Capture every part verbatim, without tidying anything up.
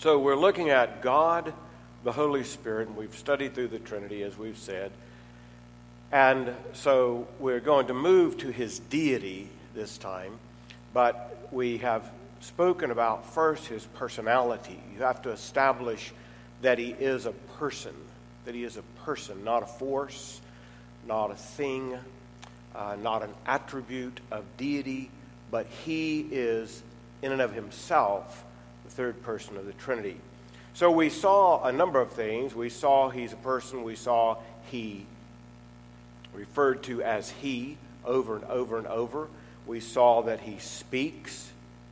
So we're looking at God, the Holy Spirit, and we've studied through the Trinity, as we've said. And so we're going to move to his deity this time, but we have spoken about first his personality. You have to establish that he is a person, that he is a person, not a force, not a thing, uh, not an attribute of deity, but he is, in and of himself, the third person of the Trinity. So we saw a number of things. We saw he's a person. We saw he, referred to as he, over and over and over. We saw that he speaks,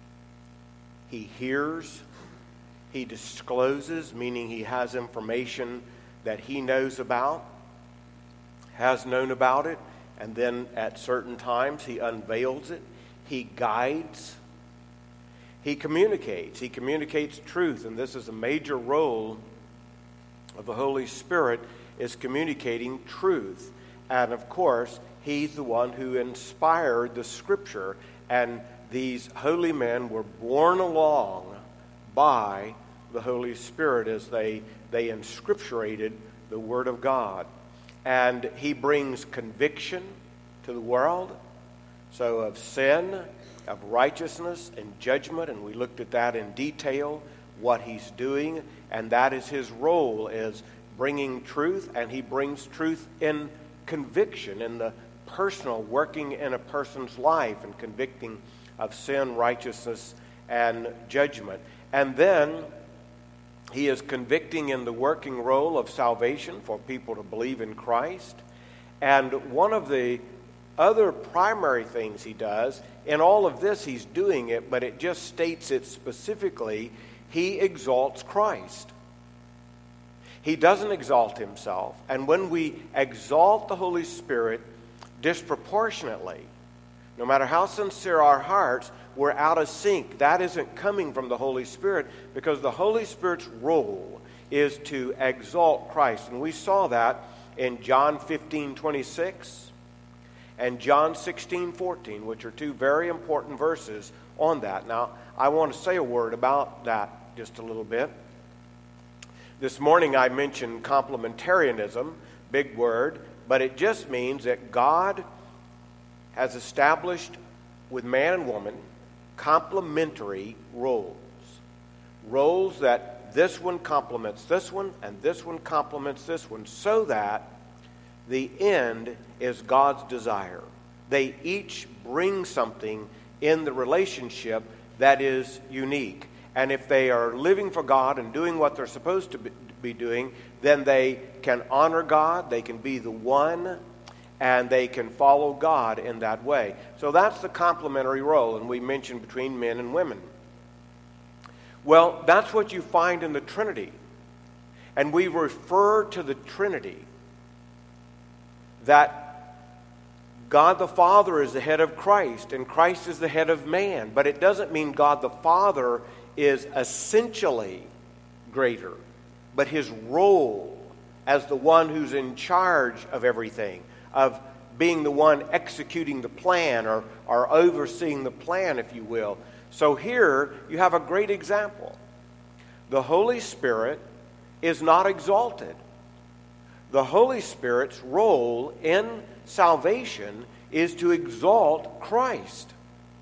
he hears, he discloses, meaning he has information that he knows about, has known about it, and then at certain times he unveils it. He guides. He communicates. He communicates truth, and this is a major role of the Holy Spirit, is communicating truth. And of course, he's the one who inspired the Scripture, and these holy men were borne along by the Holy Spirit as they, they inscripturated the Word of God. And he brings conviction to the world, so of sin, of righteousness and judgment, and we looked at that in detail, what he's doing, and that is his role, is bringing truth, and he brings truth in conviction, in the personal, working in a person's life and convicting of sin, righteousness, and judgment. And then he is convicting in the working role of salvation for people to believe in Christ. And one of the other primary things he does, in all of this he's doing it, but it just states it specifically, he exalts Christ. He doesn't exalt himself. And when we exalt the Holy Spirit disproportionately, no matter how sincere our hearts, we're out of sync. That isn't coming from the Holy Spirit, because the Holy Spirit's role is to exalt Christ. And we saw that in John fifteen twenty-six and John sixteen fourteen, which are two very important verses on that. Now, I want to say a word about that just a little bit. This morning I mentioned complementarianism, big word, but it just means that God has established with man and woman complementary roles. Roles that this one complements this one and this one complements this one, so that the end is God's desire. They each bring something in the relationship that is unique. And if they are living for God and doing what they're supposed to be doing, then they can honor God, they can be the one, and they can follow God in that way. So that's the complementary role, and we mentioned between men and women. Well, that's what you find in the Trinity. And we refer to the Trinity that God the Father is the head of Christ, and Christ is the head of man. But it doesn't mean God the Father is essentially greater, but his role as the one who's in charge of everything, of being the one executing the plan, or, or overseeing the plan, if you will. So here you have a great example. The Holy Spirit is not exalted. The Holy Spirit's role in salvation is to exalt Christ.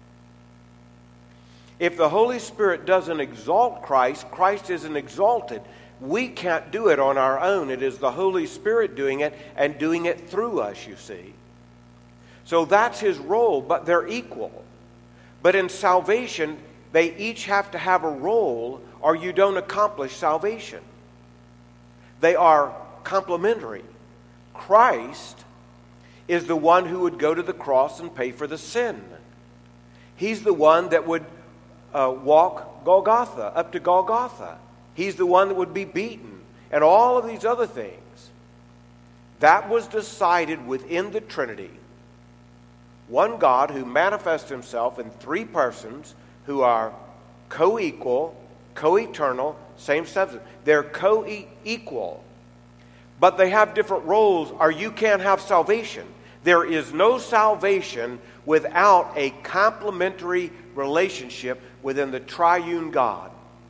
If the Holy Spirit doesn't exalt Christ, Christ isn't exalted. We can't do it on our own. It is the Holy Spirit doing it, and doing it through us, you see. So that's his role, but they're equal. But in salvation, they each have to have a role, or you don't accomplish salvation. They are complementary. Christ is the one who would go to the cross and pay for the sin. He's the one that would uh, walk Golgotha, up to Golgotha. He's the one that would be beaten, and all of these other things. That was decided within the Trinity. One God who manifests himself in three persons who are co-equal, co-eternal, same substance. They're co-equal, but they have different roles, or you can't have salvation. There is no salvation without a complementary relationship within the triune God.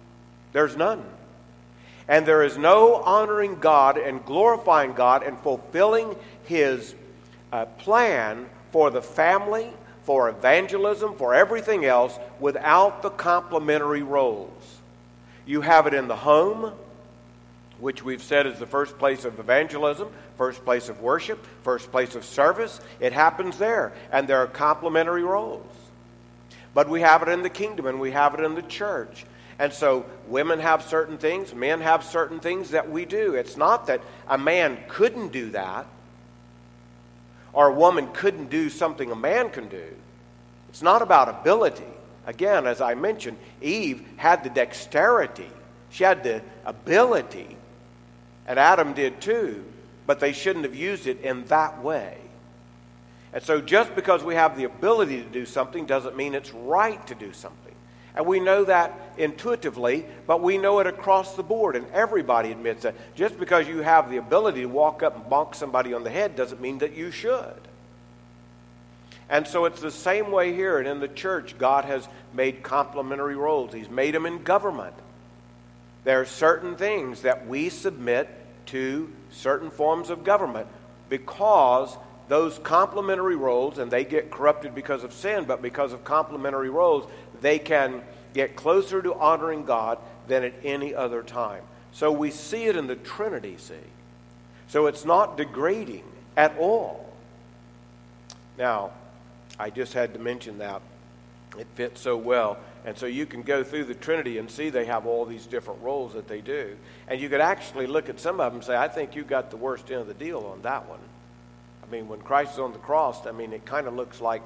There's none. And there is no honoring God and glorifying God and fulfilling His uh, plan for the family, for evangelism, for everything else without the complementary roles. You have it in the home, which we've said is the first place of evangelism, first place of worship, first place of service. It happens there, and there are complementary roles. But we have it in the kingdom, and we have it in the church. And so women have certain things, men have certain things that we do. It's not that a man couldn't do that, or a woman couldn't do something a man can do. It's not about ability. Again, as I mentioned, Eve had the dexterity. She had the ability. And Adam did too. But they shouldn't have used it in that way. And so just because we have the ability to do something doesn't mean it's right to do something. And we know that intuitively, but we know it across the board, and everybody admits that. Just because you have the ability to walk up and bonk somebody on the head doesn't mean that you should. And so it's the same way here, and in the church, God has made complementary roles. He's made them in government. There are certain things that we submit to certain forms of government because those complementary roles, and they get corrupted because of sin, but because of complementary roles, they can get closer to honoring God than at any other time. So we see it in the Trinity, see. So it's not degrading at all. Now, I just had to mention that. It fits so well. And so you can go through the Trinity and see they have all these different roles that they do. And you could actually look at some of them and say, I think you got the worst end of the deal on that one. I mean, when Christ is on the cross, I mean, it kind of looks like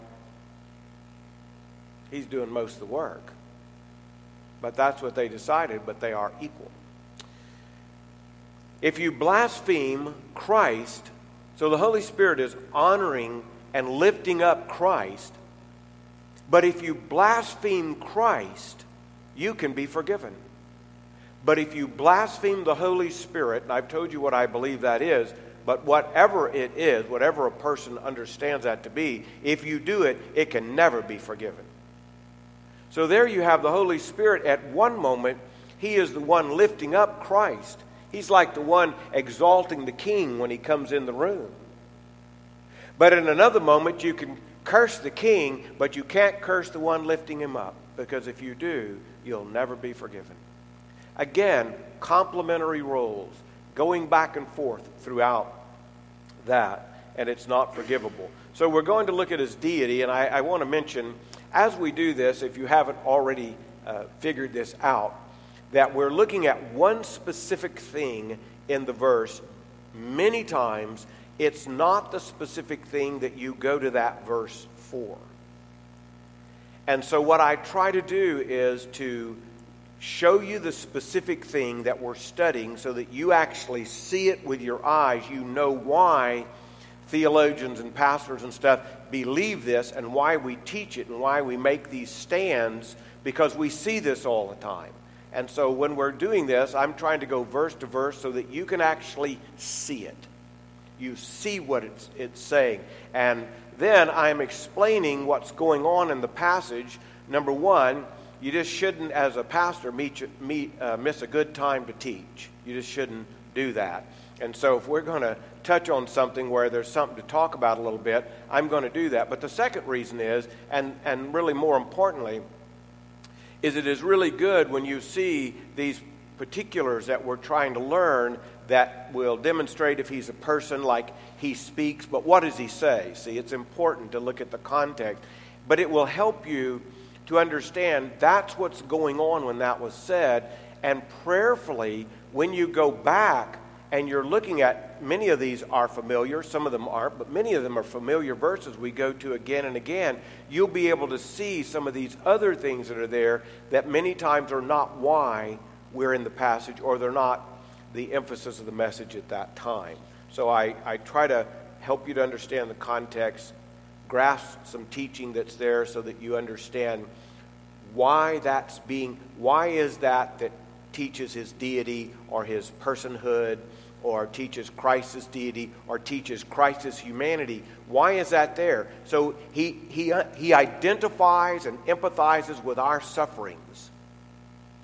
He's doing most of the work. But that's what they decided, but they are equal. If you blaspheme Christ, so the Holy Spirit is honoring and lifting up Christ, but if you blaspheme Christ, you can be forgiven. But if you blaspheme the Holy Spirit, and I've told you what I believe that is, but whatever it is, whatever a person understands that to be, if you do it, it can never be forgiven. So there you have the Holy Spirit. At one moment, He is the one lifting up Christ. He's like the one exalting the king when he comes in the room. But in another moment, you can curse the king, but you can't curse the one lifting him up, because if you do, you'll never be forgiven. Again, complementary roles, going back and forth throughout that, and it's not forgivable. So we're going to look at His deity, and I, I want to mention, as we do this, if you haven't already uh, figured this out, that we're looking at one specific thing in the verse. Many times, it's not the specific thing that you go to that verse for. And so what I try to do is to show you the specific thing that we're studying so that you actually see it with your eyes. You know why theologians and pastors and stuff believe this, and why we teach it, and why we make these stands, because we see this all the time. And so when we're doing this, I'm trying to go verse to verse so that you can actually see it. You see what it's, it's saying. And then I'm explaining what's going on in the passage. Number one, you just shouldn't, as a pastor, meet, meet, uh, miss a good time to teach. You just shouldn't do that. And so if we're going to touch on something where there's something to talk about a little bit, I'm going to do that. But the second reason is, and, and really more importantly, is it is really good when you see these particulars that we're trying to learn that will demonstrate if he's a person, like he speaks, but what does he say? See, it's important to look at the context. But it will help you to understand that's what's going on when that was said. And prayerfully, when you go back and you're looking at, many of these are familiar, some of them aren't, but many of them are familiar verses we go to again and again, you'll be able to see some of these other things that are there that many times are not why we're in the passage, or they're not the emphasis of the message at that time. So I, I try to help you to understand the context, grasp some teaching that's there so that you understand why that's being, why is that that teaches his deity or his personhood, or teaches Christ's deity, or teaches Christ's humanity. Why is that there? So he he he identifies and empathizes with our sufferings.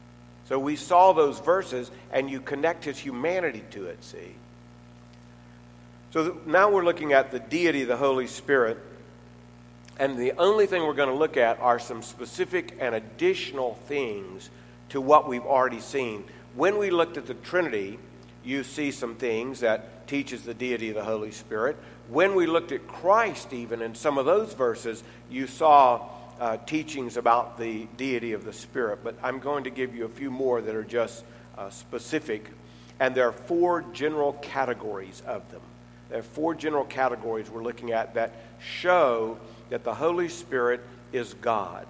So we saw those verses, and you connect his humanity to it, see? So th- now we're looking at the deity of the Holy Spirit, and the only thing we're going to look at are some specific and additional things to what we've already seen. When we looked at the Trinity, you see some things that teaches the deity of the Holy Spirit. When we looked at Christ, even in some of those verses, you saw uh, teachings about the deity of the Spirit. But I'm going to give you a few more that are just uh, specific. And there are four general categories of them. There are four general categories we're looking at that show that the Holy Spirit is God.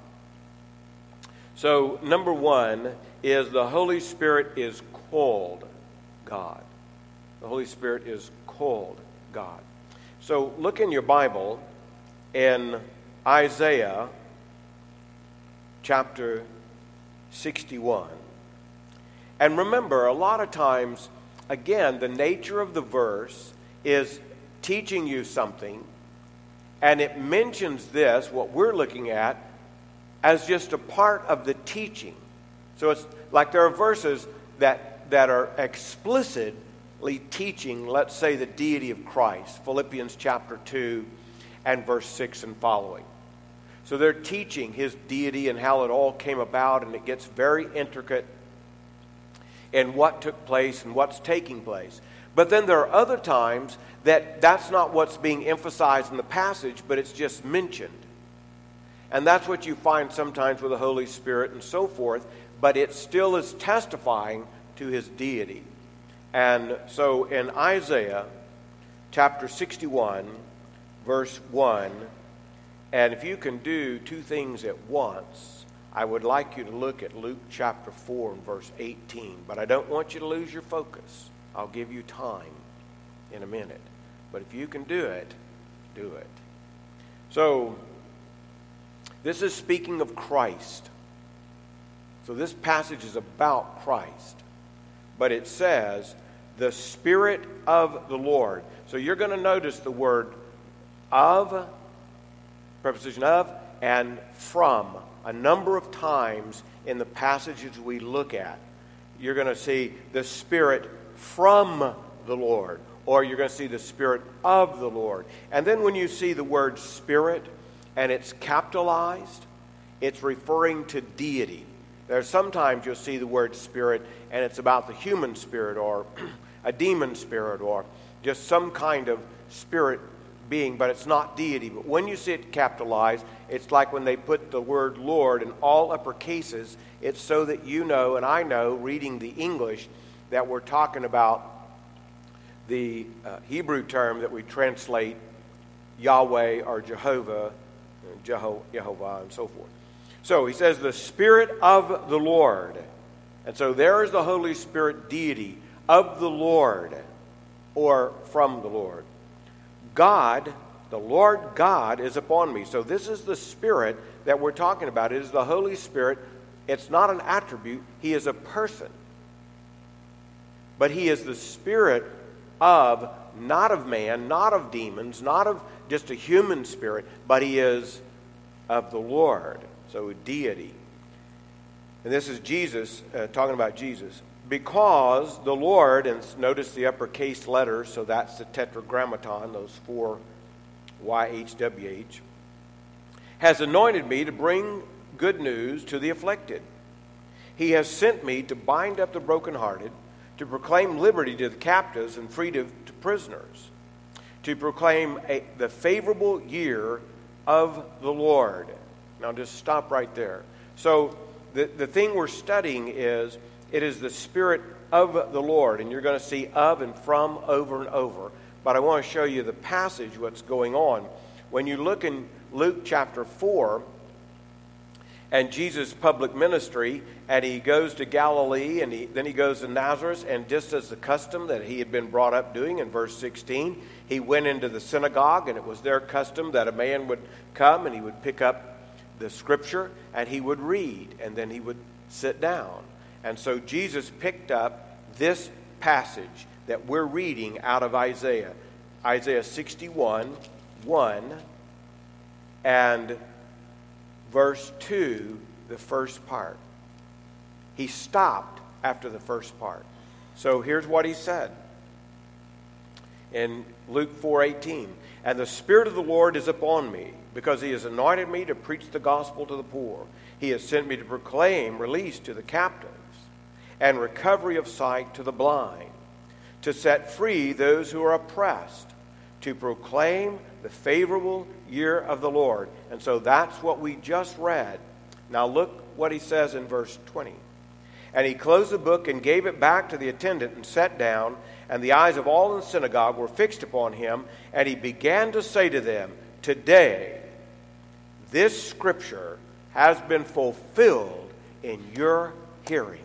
So, number one is the Holy Spirit is called God. The Holy Spirit is called God. So, look in your Bible in Isaiah chapter sixty-one. And remember, a lot of times, again, the nature of the verse is teaching you something, and it mentions this, what we're looking at, as just a part of the teaching. So it's like there are verses that, that are explicitly teaching, let's say, the deity of Christ. Philippians chapter two and verse six and following. So they're teaching his deity and how it all came about, and it gets very intricate in what took place and what's taking place. But then there are other times that that's not what's being emphasized in the passage, but it's just mentioned. And that's what you find sometimes with the Holy Spirit and so forth, but it still is testifying to his deity. And so in Isaiah chapter sixty-one, verse one, and if you can do two things at once, I would like you to look at Luke chapter four and verse eighteen. But I don't want you to lose your focus. I'll give you time in a minute. But if you can do it, do it. So, this is speaking of Christ. So this passage is about Christ. But it says, the Spirit of the Lord. So you're going to notice the word of, preposition of, and from a number of times in the passages we look at. You're going to see the Spirit from the Lord, or you're going to see the Spirit of the Lord. And then when you see the word Spirit, and it's capitalized, it's referring to deity. There's sometimes you'll see the word Spirit, and it's about the human spirit, or a demon spirit, or just some kind of spirit being, but it's not deity. But when you see it capitalized, it's like when they put the word Lord in all upper cases. It's so that you know, and I know, reading the English, that we're talking about the uh, Hebrew term that we translate Yahweh or Jehovah, Jeho- Jehovah, and so forth. So he says the Spirit of the Lord. And so there is the Holy Spirit deity of the Lord, or from the Lord. God, the Lord God, is upon me. So this is the Spirit that we're talking about. It is the Holy Spirit. It's not an attribute. He is a person. But he is the Spirit of, not of man, not of demons, not of just a human spirit, but he is of the Lord. So deity. And this is Jesus, uh, talking about Jesus. Because the Lord, and notice the uppercase letters, so that's the tetragrammaton, those four Y H W H, has anointed me to bring good news to the afflicted. He has sent me to bind up the brokenhearted, to proclaim liberty to the captives and freedom to prisoners, to proclaim a, the favorable year of the Lord. Now just stop right there. So the, the thing we're studying is, it is the Spirit of the Lord, and you're going to see of and from over and over. But I want to show you the passage, what's going on. When you look in Luke chapter four, and Jesus' public ministry, and he goes to Galilee, and he, then he goes to Nazareth, and just as the custom that he had been brought up doing in verse sixteen, he went into the synagogue, and it was their custom that a man would come, and he would pick up the scripture, and he would read, and then he would sit down. And so Jesus picked up this passage that we're reading out of Isaiah, Isaiah sixty-one, one, and verse two, the first part. He stopped after the first part. So here's what he said in Luke four eighteen. And the Spirit of the Lord is upon me, because he has anointed me to preach the gospel to the poor. He has sent me to proclaim release to the captives and recovery of sight to the blind, to set free those who are oppressed, to proclaim the favorable year of the Lord. And so that's what we just read. Now look what he says in verse twenty. And he closed the book and gave it back to the attendant and sat down, and the eyes of all in the synagogue were fixed upon him, and he began to say to them, Today this scripture has been fulfilled in your hearing.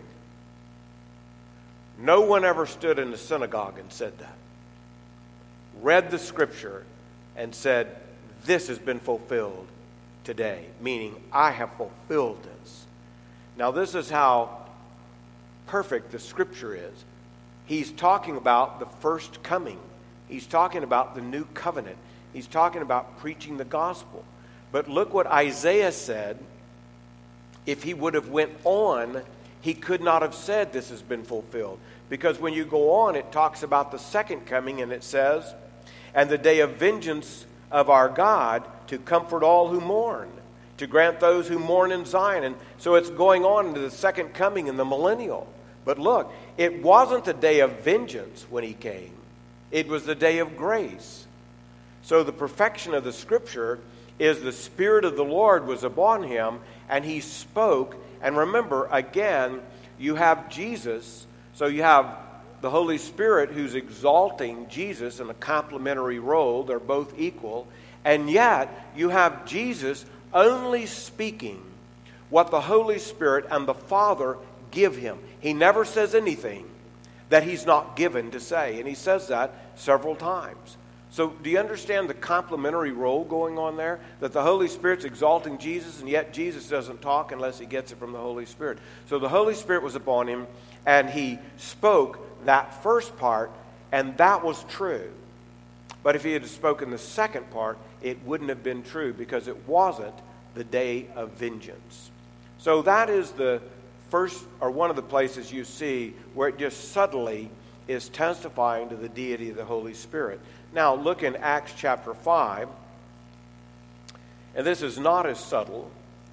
No one ever stood in the synagogue and said that. Read the scripture and said, This has been fulfilled today, meaning I have fulfilled this. Now this is how perfect the scripture is. He's talking about the first coming. He's talking about the new covenant. He's talking about preaching the gospel. But look what Isaiah said. If he would have went on, he could not have said this has been fulfilled. Because when you go on, it talks about the second coming, and it says, And the day of vengeance of our God, to comfort all who mourn, to grant those who mourn in Zion. And so it's going on into the second coming in the millennial. But look, it wasn't the day of vengeance when he came. It was the day of grace. So the perfection of the scripture is the Spirit of the Lord was upon him, and he spoke. And remember, again, you have Jesus. So you have the Holy Spirit who's exalting Jesus in a complementary role. They're both equal. And yet, you have Jesus only speaking what the Holy Spirit and the Father give him. He never says anything that he's not given to say. And he says that several times. So do you understand the complementary role going on there? That the Holy Spirit's exalting Jesus, and yet Jesus doesn't talk unless he gets it from the Holy Spirit. So the Holy Spirit was upon him, and he spoke that first part, and that was true. But if he had spoken the second part, it wouldn't have been true, because it wasn't the day of vengeance. So that is the first, or one of the places you see where it just subtly is testifying to the deity of the Holy Spirit. Now look in Acts chapter five, and this is not as subtle.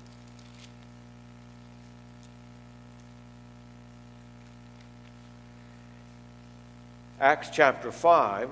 Acts chapter five,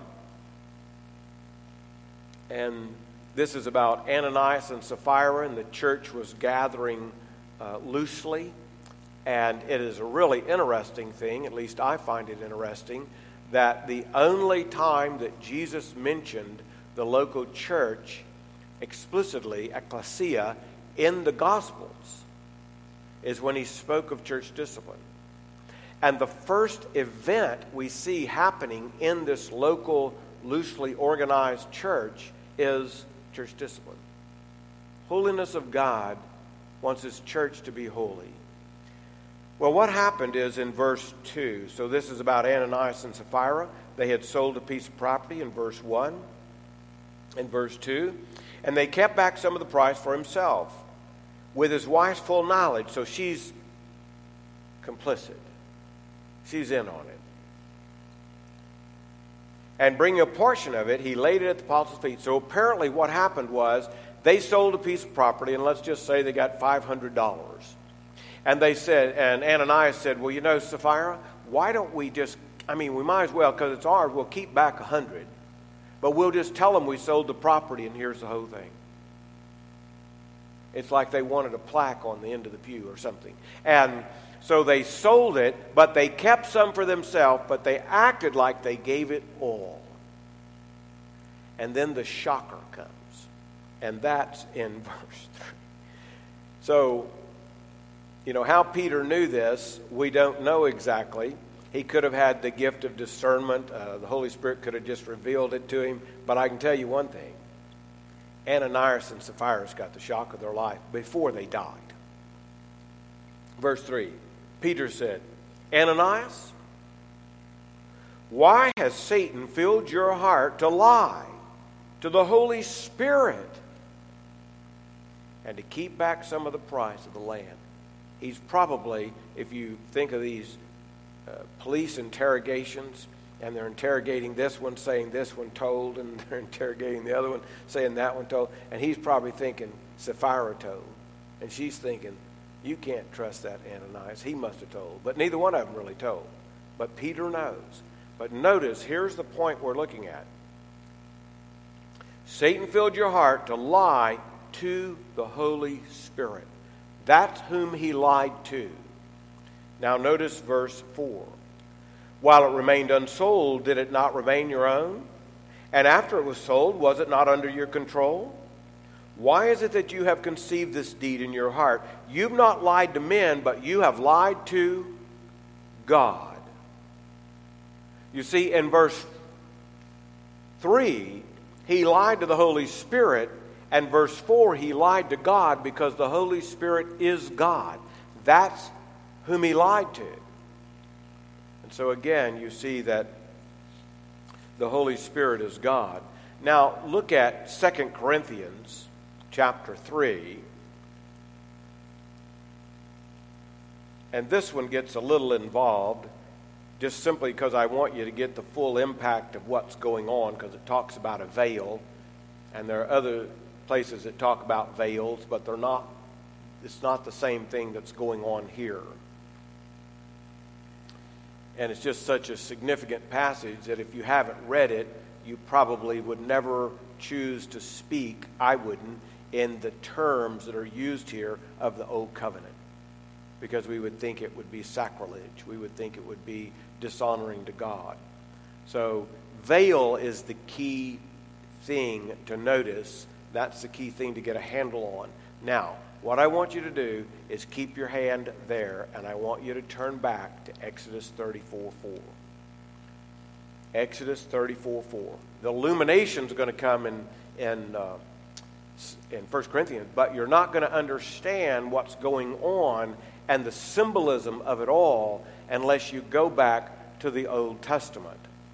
and this is about Ananias and Sapphira, and the church was gathering uh, loosely. And it is a really interesting thing, at least I find it interesting, that the only time that Jesus mentioned the local church explicitly, ecclesia, in the Gospels is when he spoke of church discipline. And the first event we see happening in this local, loosely organized church is church discipline. Holiness of God wants his church to be holy. Well, what happened is in verse two. So this is about Ananias and Sapphira. They had sold a piece of property in verse one. In verse two. And they kept back some of the price for himself with his wife's full knowledge. So she's complicit. She's in on it. And bringing a portion of it, he laid it at the apostles' feet. So apparently what happened was they sold a piece of property, and let's just say they got five hundred dollars. And they said, and Ananias said, well, you know, Sapphira, why don't we just, I mean, we might as well, because it's ours, we'll keep back a hundred. But we'll just tell them we sold the property, and here's the whole thing. It's like they wanted a plaque on the end of the pew or something. And so they sold it, but they kept some for themselves, but they acted like they gave it all. And then the shocker comes. And that's in verse three. So, you know, how Peter knew this, we don't know exactly. He could have had the gift of discernment. Uh, the Holy Spirit could have just revealed it to him. But I can tell you one thing. Ananias and Sapphira got the shock of their life before they died. Verse three. Peter said, Ananias, why has Satan filled your heart to lie to the Holy Spirit and to keep back some of the price of the land? he's probably, if you think of these uh, police interrogations, and they're interrogating this one, saying this one told, and they're interrogating the other one, saying that one told, and he's probably thinking Sapphira told, and she's thinking, you can't trust that Ananias, he must have told. But neither one of them really told. But Peter knows. But notice, here's the point we're looking at. Satan filled your heart to lie to the Holy Spirit. That's whom he lied to. Now notice verse four. While it remained unsold, did it not remain your own? And after it was sold, was it not under your control? Why is it that you have conceived this deed in your heart? You've not lied to men, but you have lied to God. You see, in verse three, he lied to the Holy Spirit, and verse four, he lied to God because the Holy Spirit is God. That's whom he lied to. And so again, you see that the Holy Spirit is God. Now, look at Second Corinthians chapter three. And this one gets a little involved, just simply because I want you to get the full impact of what's going on, because it talks about a veil, and there are other places that talk about veils, but they're not, it's not the same thing that's going on here. And it's just such a significant passage that if you haven't read it, you probably would never choose to speak, I wouldn't, in the terms that are used here of the Old Covenant, because we would think it would be sacrilege. We would think it would be dishonoring to God. So veil is the key thing to notice. That's the key thing to get a handle on. Now, what I want you to do is keep your hand there, and I want you to turn back to Exodus thirty-four four. Exodus thirty-four four. The illumination's going to come in in uh, in First Corinthians, but you're not going to understand what's going on and the symbolism of it all unless you go back to the Old Testament.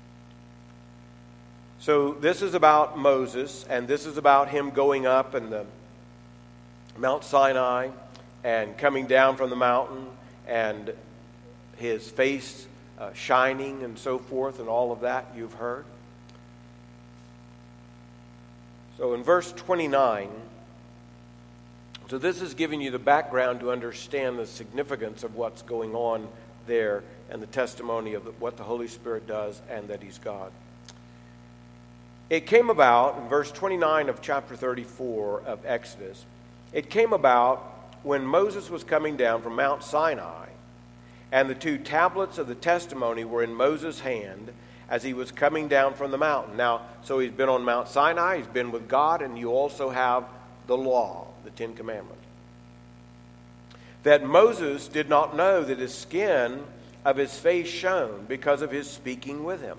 So this is about Moses, and this is about him going up in the Mount Sinai and coming down from the mountain, and his face uh, shining and so forth, and all of that you've heard. So in verse twenty-nine, so this is giving you the background to understand the significance of what's going on there and the testimony of the, what the Holy Spirit does and that he's God. It came about, in verse twenty-nine of chapter thirty-four of Exodus, it came about when Moses was coming down from Mount Sinai, and the two tablets of the testimony were in Moses' hand as he was coming down from the mountain. Now, so he's been on Mount Sinai, he's been with God, and you also have the law, the Ten Commandments. That Moses did not know that his skin of his face shone because of his speaking with him.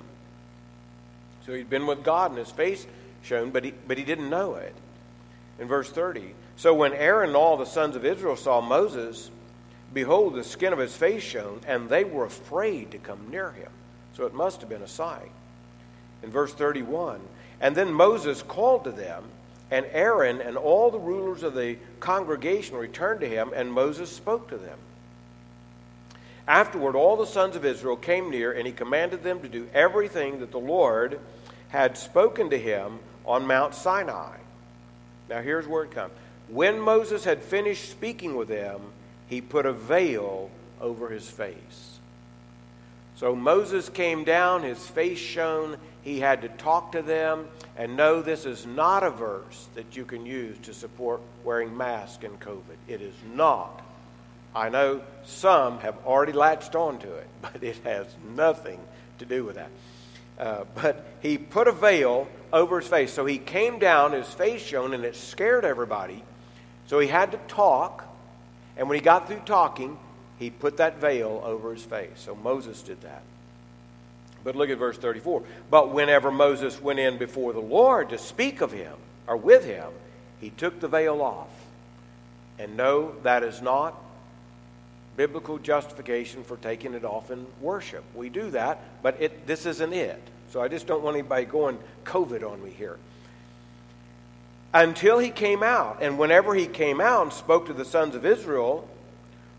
So he'd been with God and his face shone, but he, but he didn't know it. In verse thirty, so when Aaron and all the sons of Israel saw Moses, behold, the skin of his face shone, and they were afraid to come near him. So it must have been a sight. In verse thirty-one, and then Moses called to them, and Aaron and all the rulers of the congregation returned to him, and Moses spoke to them. Afterward, all the sons of Israel came near, and he commanded them to do everything that the Lord had spoken to him on Mount Sinai. Now here's where it comes. When Moses had finished speaking with them, he put a veil over his face. So Moses came down, his face shone, he had to talk to them, and no, this is not a verse that you can use to support wearing masks in COVID. It is not. I know some have already latched onto it, but it has nothing to do with that. Uh, but he put a veil over his face. So he came down, his face shone, and it scared everybody. So he had to talk, and when he got through talking, he put that veil over his face. So Moses did that. But look at verse thirty-four. But whenever Moses went in before the Lord to speak of him, or with him, he took the veil off. And no, that is not biblical justification for taking it off in worship. We do that, but it, this isn't it. So I just don't want anybody going COVID on me here. Until he came out, and whenever he came out and spoke to the sons of Israel,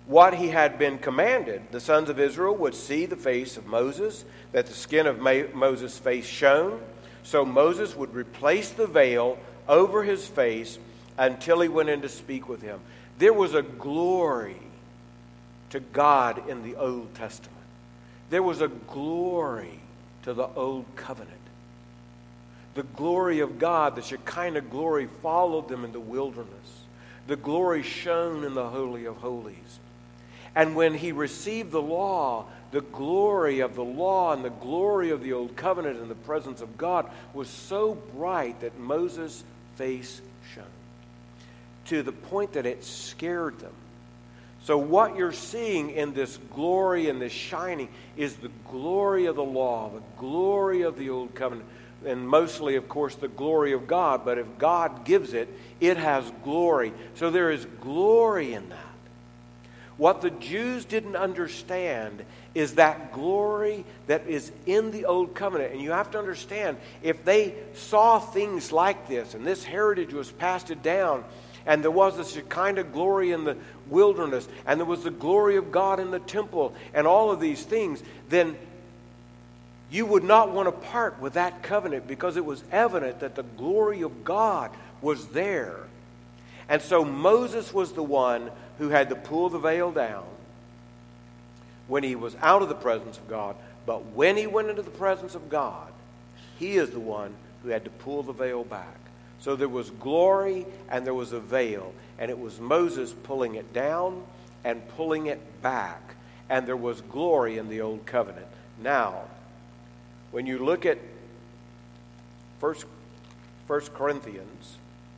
what he had been commanded. The sons of Israel would see the face of Moses, that the skin of Moses' face shone. So Moses would replace the veil over his face until he went in to speak with him. There was a glory to God in the Old Testament. There was a glory to the Old Covenant. The glory of God, the Shekinah glory, followed them in the wilderness. The glory shone in the Holy of Holies. And when he received the law, the glory of the law and the glory of the Old Covenant in the presence of God was so bright that Moses' face shone, to the point that it scared them. So what you're seeing in this glory and this shining is the glory of the law, the glory of the Old Covenant, and mostly, of course, the glory of God. But if God gives it, it has glory. So there is glory in that. What the Jews didn't understand is that glory that is in the Old Covenant. And you have to understand, if they saw things like this, and this heritage was passed it down, and there was this kind of glory in the wilderness, and there was the glory of God in the temple, and all of these things, then you would not want to part with that covenant, because it was evident that the glory of God was there. And so Moses was the one who had to pull the veil down when he was out of the presence of God. But when he went into the presence of God, he is the one who had to pull the veil back. So there was glory and there was a veil. And it was Moses pulling it down and pulling it back. And there was glory in the Old Covenant. Now, when you look at First Corinthians,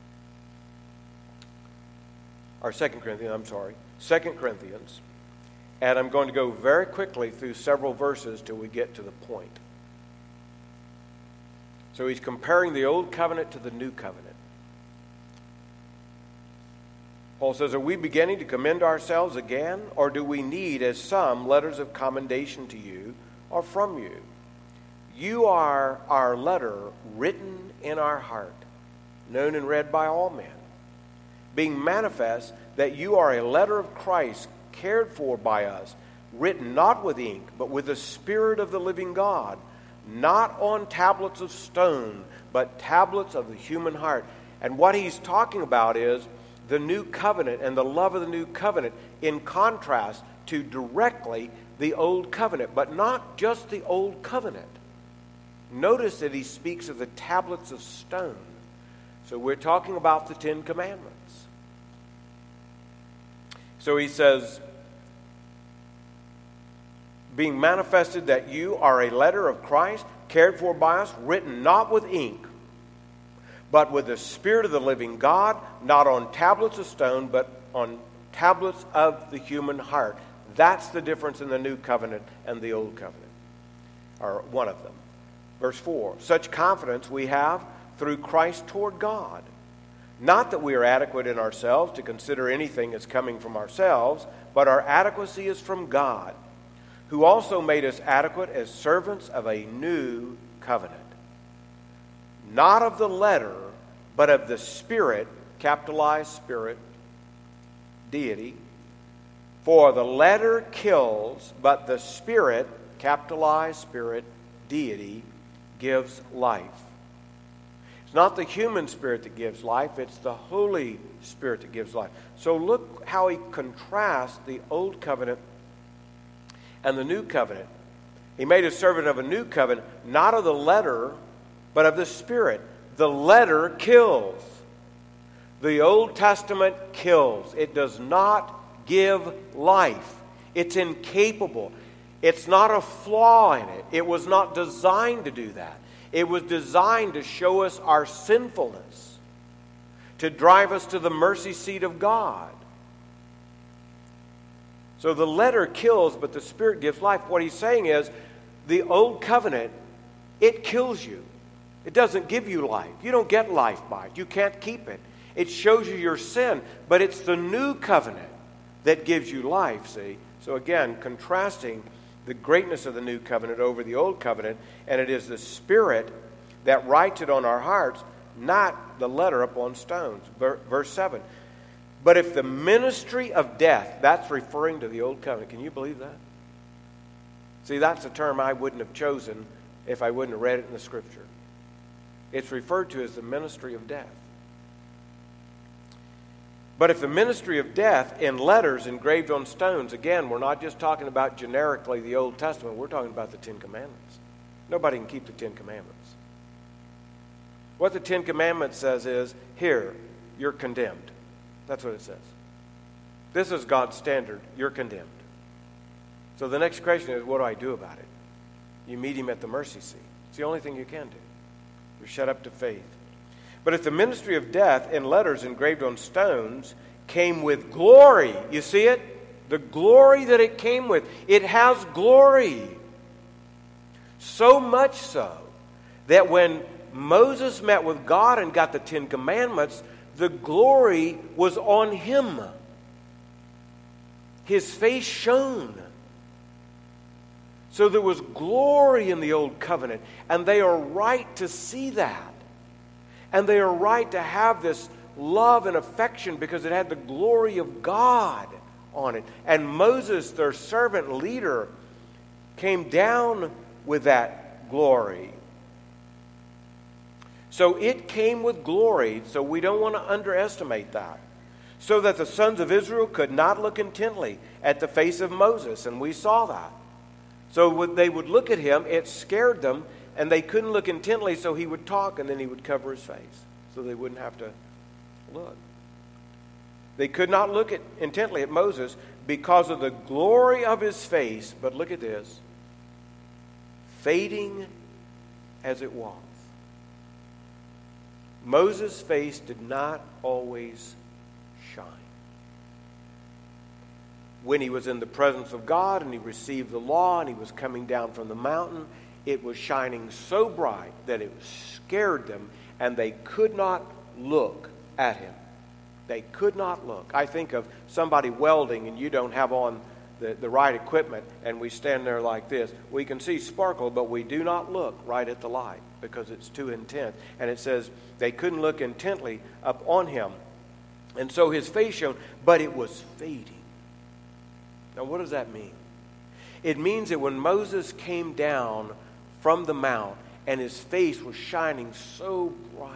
or Second Corinthians, I'm sorry, Second Corinthians, and I'm going to go very quickly through several verses till we get to the point. So he's comparing the Old Covenant to the New Covenant. Paul says, are we beginning to commend ourselves again, or do we need, as some, letters of commendation to you or from you? You are our letter written in our heart, known and read by all men, being manifest that you are a letter of Christ, cared for by us, written not with ink, but with the Spirit of the living God, not on tablets of stone, but tablets of the human heart. And what he's talking about is the new covenant and the love of the new covenant in contrast to directly the old covenant, but not just the old covenant. Notice that he speaks of the tablets of stone. So we're talking about the Ten Commandments. So he says, being manifested that you are a letter of Christ, cared for by us, written not with ink, but with the Spirit of the living God, not on tablets of stone, but on tablets of the human heart. That's the difference in the new covenant and the old covenant, or one of them. Verse four, such confidence we have through Christ toward God. Not that we are adequate in ourselves to consider anything as coming from ourselves, but our adequacy is from God, who also made us adequate as servants of a new covenant. Not of the letter, but of the Spirit, capitalized Spirit, deity. For the letter kills, but the Spirit, capitalized Spirit, deity, gives life. It's not the human spirit that gives life, it's the Holy Spirit that gives life. So look how he contrasts the old covenant and the new covenant. He made a servant of a new covenant, not of the letter, but of the Spirit. The letter kills. The Old Testament kills. It does not give life. It's incapable. It's not a flaw in it. It was not designed to do that. It was designed to show us our sinfulness, to drive us to the mercy seat of God. So the letter kills, but the Spirit gives life. What he's saying is, the old covenant, it kills you. It doesn't give you life. You don't get life by it. You can't keep it. It shows you your sin, but it's the new covenant that gives you life, see? So again, contrasting the greatness of the new covenant over the old covenant, and it is the Spirit that writes it on our hearts, not the letter upon stones. Verse seven, But if the ministry of death, that's referring to the old covenant. Can you believe that? See, that's a term I wouldn't have chosen if I wouldn't have read it in the Scripture. It's referred to as the ministry of death. But if the ministry of death in letters engraved on stones, again, we're not just talking about generically the Old Testament, we're talking about the Ten Commandments. Nobody can keep the Ten Commandments. What the Ten Commandments says is, here, you're condemned. That's what it says. This is God's standard. You're condemned. So the next question is, what do I do about it? You meet him at the mercy seat. It's the only thing you can do. You're shut up to faith. But if the ministry of death in letters engraved on stones came with glory, you see it? The glory that it came with. It has glory. So much so that when Moses met with God and got the Ten Commandments, the glory was on him. His face shone. So there was glory in the old covenant, and they are right to see that. And they are right to have this love and affection because it had the glory of God on it. And Moses, their servant leader, came down with that glory. So it came with glory, so we don't want to underestimate that. So that the sons of Israel could not look intently at the face of Moses, and we saw that. So when they would look at him, it scared them, and they couldn't look intently, so he would talk, and then he would cover his face, so they wouldn't have to look. They could not look at, intently at Moses because of the glory of his face, but look at this, fading as it was. Moses' face did not always shine. When he was in the presence of God and he received the law and he was coming down from the mountain, it was shining so bright that it scared them and they could not look at him. They could not look. I think of somebody welding and you don't have on the, the right equipment and we stand there like this. We can see sparkle, but we do not look right at the light because it's too intense. And it says they couldn't look intently up on him. And so his face shone, but it was fading. Now what does that mean? It means that when Moses came down from the mount and his face was shining so brightly,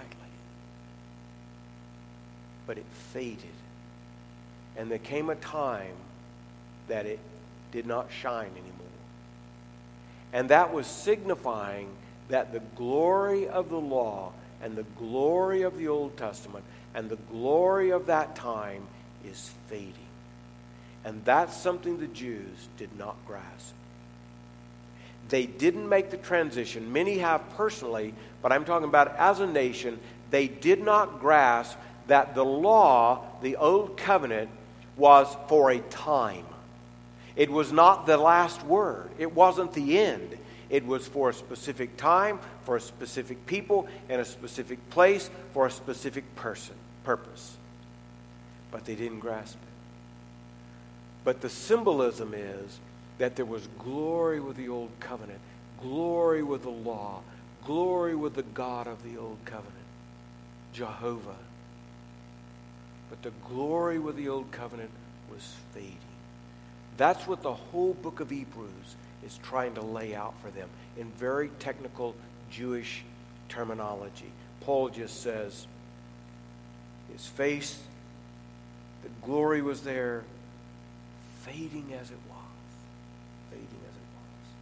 but it faded. And there came a time that it did not shine anymore. And that was signifying that the glory of the law and the glory of the Old Testament and the glory of that time is fading. And that's something the Jews did not grasp. They didn't make the transition. Many have personally, but I'm talking about as a nation, they did not grasp that the law, the old covenant, was for a time. It was not the last word. It wasn't the end. It was for a specific time, for a specific people, in a specific place, for a specific person, purpose. But they didn't grasp it. But the symbolism is that there was glory with the old covenant, glory with the law, glory with the God of the old covenant, Jehovah. But the glory with the old covenant was fading. That's what the whole book of Hebrews is trying to lay out for them in very technical Jewish terminology. Paul just says, his face, the glory was there, fading as it was. Fading as it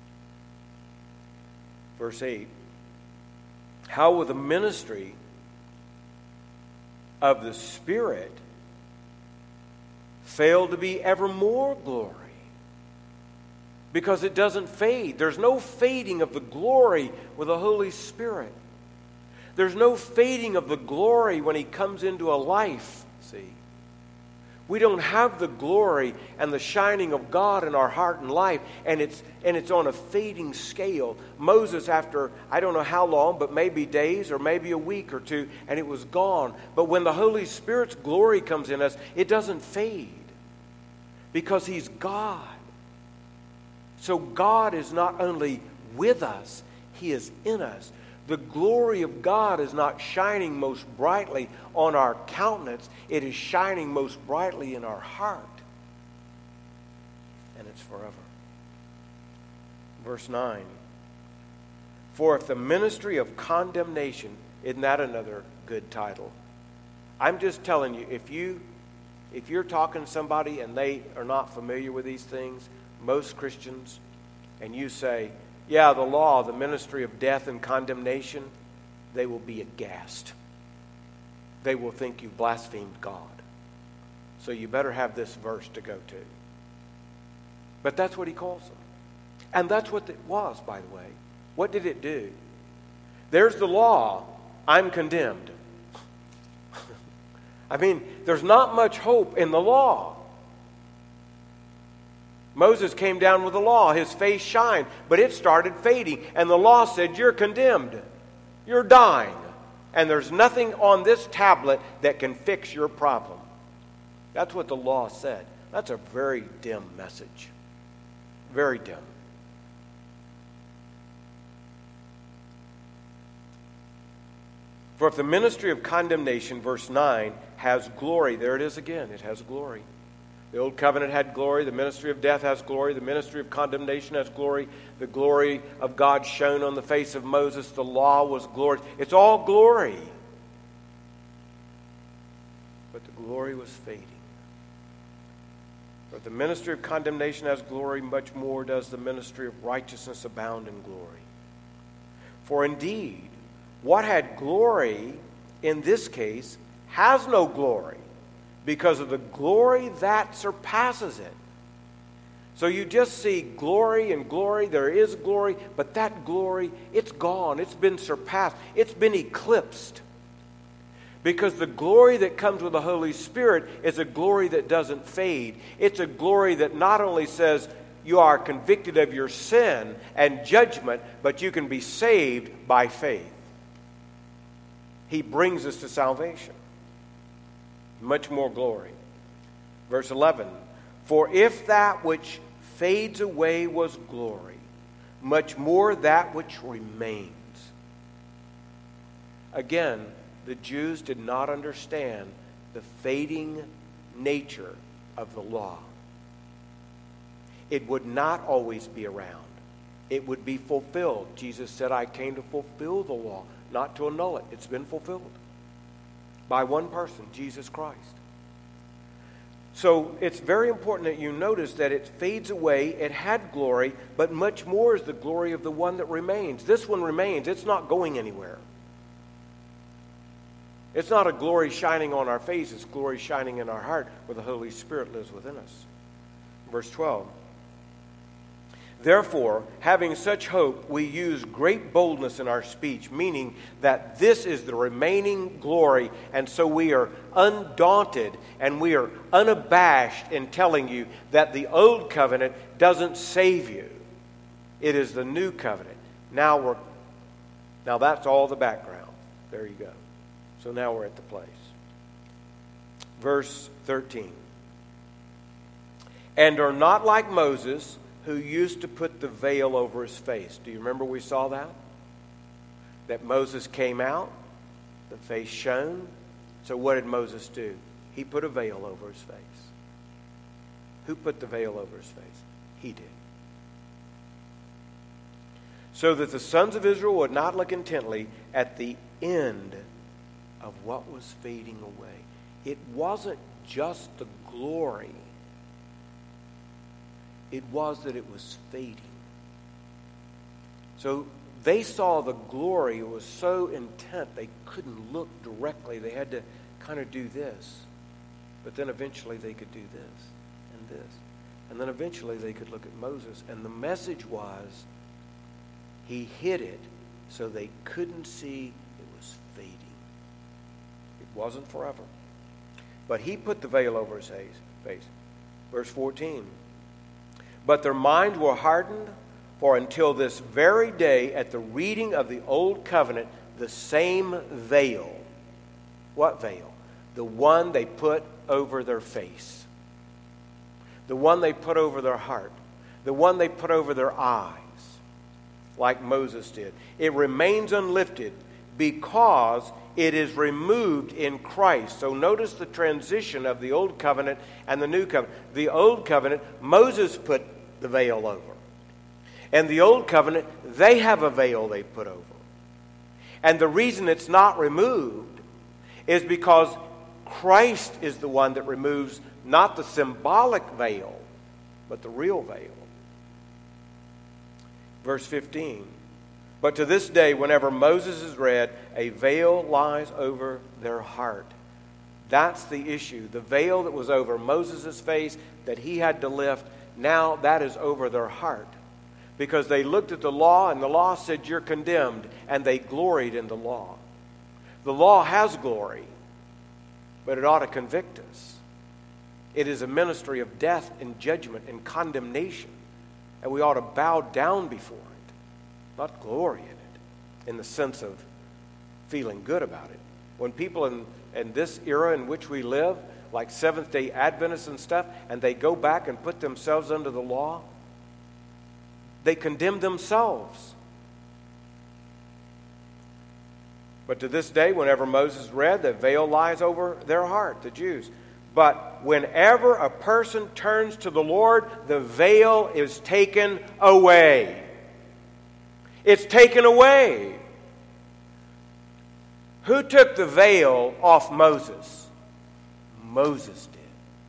was. Verse eight. How will the ministry of the Spirit fail to be ever more glory? Because it doesn't fade. There's no fading of the glory with the Holy Spirit. There's no fading of the glory when He comes into a life, see. We don't have the glory and the shining of God in our heart and life, and it's and it's on a fading scale. Moses, after I don't know how long, but maybe days or maybe a week or two, and it was gone. But when the Holy Spirit's glory comes in us, it doesn't fade because He's God. So God is not only with us, He is in us. The glory of God is not shining most brightly on our countenance. It is shining most brightly in our heart. And it's forever. Verse nine. For if the ministry of condemnation, isn't that another good title? I'm just telling you, if you if you're talking to somebody and they are not familiar with these things, most Christians, and you say, yeah, the law, the ministry of death and condemnation, they will be aghast. They will think you blasphemed God. So you better have this verse to go to. But that's what he calls them. And that's what it was, by the way. What did it do? There's the law. I'm condemned. I mean, there's not much hope in the law. Moses came down with the law. His face shined, but it started fading. And the law said, you're condemned. You're dying. And there's nothing on this tablet that can fix your problem. That's what the law said. That's a very dim message. Very dim. For if the ministry of condemnation, verse nine, has glory, there it is again, it has glory. The old covenant had glory, the ministry of death has glory, the ministry of condemnation has glory, the glory of God shone on the face of Moses, the law was glory. It's all glory. But the glory was fading. For if the ministry of condemnation has glory, much more does the ministry of righteousness abound in glory. For indeed, what had glory in this case has no glory because of the glory that surpasses it. So you just see glory and glory. There is glory, but that glory, it's gone. It's been surpassed. It's been eclipsed. Because the glory that comes with the Holy Spirit is a glory that doesn't fade. It's a glory that not only says you are convicted of your sin and judgment, but you can be saved by faith. He brings us to salvation. Much more glory. Verse eleven. For if that which fades away was glory, much more that which remains. Again, the Jews did not understand the fading nature of the law. It would not always be around. It would be fulfilled. Jesus said, I came to fulfill the law, not to annul it. It's been fulfilled by one person, Jesus Christ. So it's very important that you notice that it fades away. It had glory, but much more is the glory of the one that remains. This one remains. It's not going anywhere. It's not a glory shining on our face. It's glory shining in our heart where the Holy Spirit lives within us. Verse twelve. Therefore, having such hope, we use great boldness in our speech, meaning that this is the remaining glory, and so we are undaunted and we are unabashed in telling you that the old covenant doesn't save you. It is the new covenant. Now we're now that's all the background. There you go. So now we're at the place. Verse thirteen. And are not like Moses, who used to put the veil over his face. Do you remember we saw that? That Moses came out, the face shone. So what did Moses do? He put a veil over his face. Who put the veil over his face? He did. So that the sons of Israel would not look intently at the end of what was fading away. It wasn't just the glory. It was that it was fading. So they saw the glory. It was so intent they couldn't look directly. They had to kind of do this. But then eventually they could do this and this. And then eventually they could look at Moses. And the message was, he hid it so they couldn't see it was fading. It wasn't forever. But he put the veil over his face. Verse fourteen. But their minds were hardened, for until this very day, at the reading of the old covenant, the same veil. What veil? The one they put over their face. The one they put over their heart. The one they put over their eyes. like Moses did. It remains unlifted because it is removed in Christ. So notice the transition of the Old Covenant and the New Covenant. The Old Covenant, Moses put the veil over. And the Old Covenant, they have a veil they put over. And the reason it's not removed is because Christ is the one that removes not the symbolic veil, but the real veil. Verse fifteen. But to this day, whenever Moses is read, a veil lies over their heart. That's the issue. The veil that was over Moses' face that he had to lift, now that is over their heart. Because they looked at the law, and the law said, you're condemned, and they gloried in the law. The law has glory, but it ought to convict us. It is a ministry of death and judgment and condemnation, and we ought to bow down before it. Not glory in it, in the sense of feeling good about it. When people in, in this era in which we live, like Seventh-day Adventists and stuff, and they go back and put themselves under the law, they condemn themselves. But to this day, whenever Moses read, the veil lies over their heart, the Jews. But whenever a person turns to the Lord, the veil is taken away. It's taken away. Who took the veil off Moses? Moses did.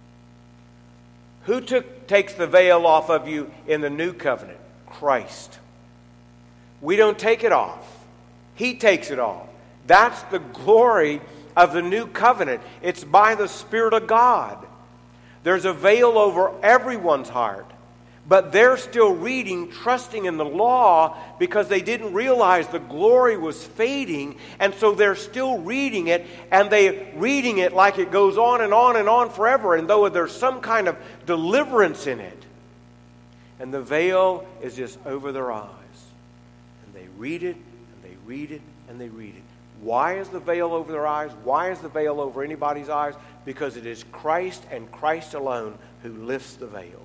Who took takes the veil off of you in the new covenant? Christ. We don't take it off. He takes it off. That's the glory of the new covenant. It's by the Spirit of God. There's a veil over everyone's heart. But they're still reading, trusting in the law because they didn't realize the glory was fading. And so they're still reading it, and they're reading it like it goes on and on and on forever. And though there's some kind of deliverance in it. And the veil is just over their eyes. And they read it, and they read it, and they read it. Why is the veil over their eyes? Why is the veil over anybody's eyes? Because it is Christ and Christ alone who lifts the veil.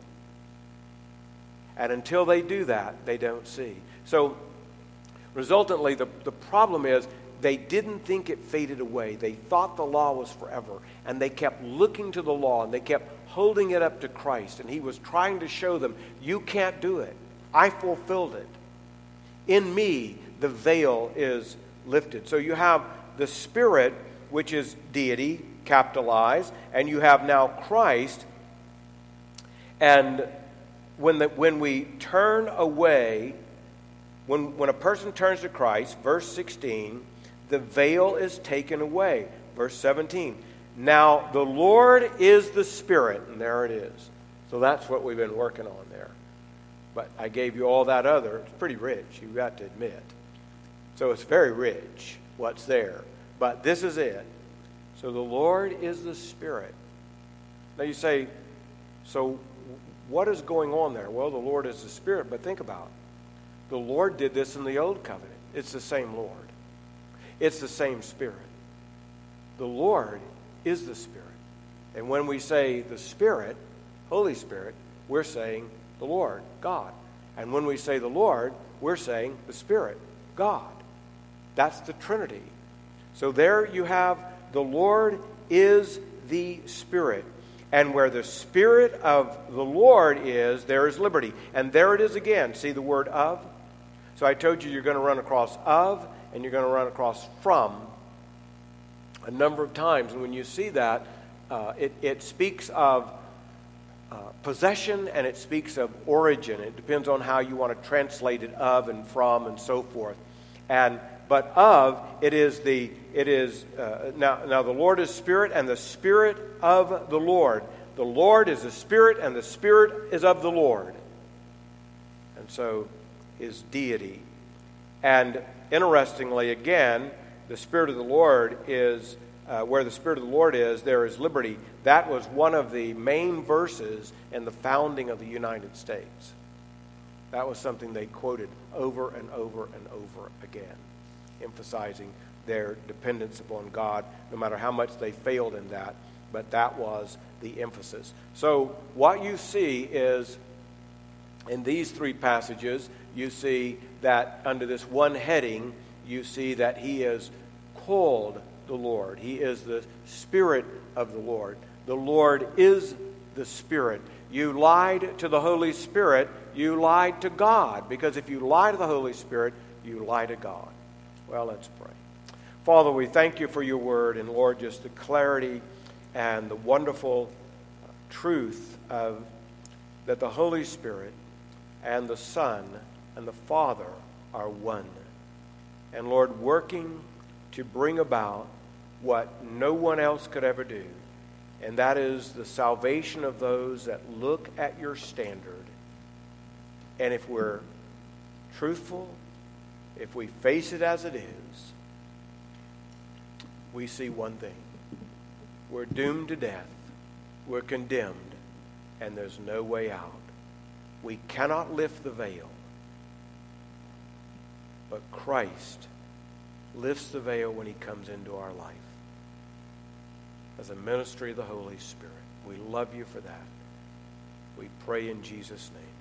And until they do that, they don't see. So, resultantly, the, the problem is they didn't think it faded away. They thought the law was forever. And they kept looking to the law, and they kept holding it up to Christ. And he was trying to show them, you can't do it. I fulfilled it. In me, the veil is lifted. So you have the Spirit, which is deity, capitalized, and you have now Christ. And when the, when we turn away, when, when a person turns to Christ, verse sixteen, the veil is taken away. Verse seventeen, now the Lord is the Spirit, and there it is. So that's what we've been working on there. But I gave you all that other. It's pretty rich, you've got to admit. So it's very rich what's there. But this is it. So the Lord is the Spirit. Now you say, so what is going on there? Well, the Lord is the Spirit, but think about it. The Lord did this in the Old Covenant. It's the same Lord. It's the same Spirit. The Lord is the Spirit. And when we say the Spirit, Holy Spirit, we're saying the Lord, God. And when we say the Lord, we're saying the Spirit, God. That's the Trinity. So there you have the Lord is the Spirit. And where the Spirit of the Lord is, there is liberty. And there it is again. See the word of? So I told you you're going to run across of and you're going to run across from a number of times. And when you see that, uh, it, it speaks of uh, possession and it speaks of origin. It depends on how you want to translate it, of and from and so forth. And but of, it is the, it is, uh, now, now the Lord is Spirit, and the Spirit of the Lord. The Lord is the Spirit, and the Spirit is of the Lord. And so, his deity. And interestingly, again, the Spirit of the Lord is, uh, where the Spirit of the Lord is, there is liberty. That was one of the main verses in the founding of the United States. That was something they quoted over and over and over again, emphasizing their dependence upon God, no matter how much they failed in that. But that was the emphasis. So what you see is In these three passages, you see that under this one heading, you see that he is called the Lord. He is the Spirit of the Lord. The Lord is the Spirit. You lied to the Holy Spirit, you lied to God. Because if you lie to the Holy Spirit, you lie to God. Well, let's pray. Father, we thank you for your word, and Lord, just the clarity and the wonderful truth of that the Holy Spirit and the Son and the Father are one. And Lord, working to bring about what no one else could ever do, and that is the salvation of those that look at your standard. And if we're truthful, if we face it as it is, we see one thing. We're doomed to death. We're condemned, and there's no way out. We cannot lift the veil. But Christ lifts the veil when he comes into our life as a ministry of the Holy Spirit. We love you for that. We pray in Jesus' name.